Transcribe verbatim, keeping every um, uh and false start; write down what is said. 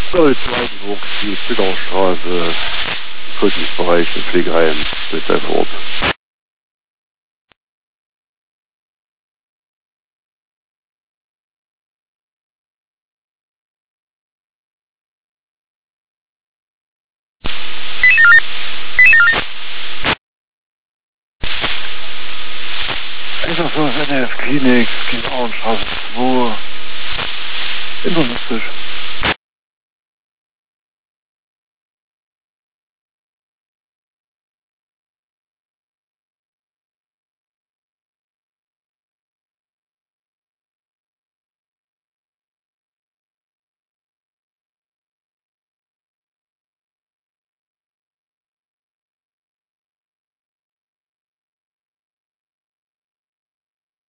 Zweigenburg, die Zwickaustraße, Kultusbereich im Pflegeheim, Bitterfurt. Einfach so N F Klinik, Kinderauenstraße zwei, internistisch.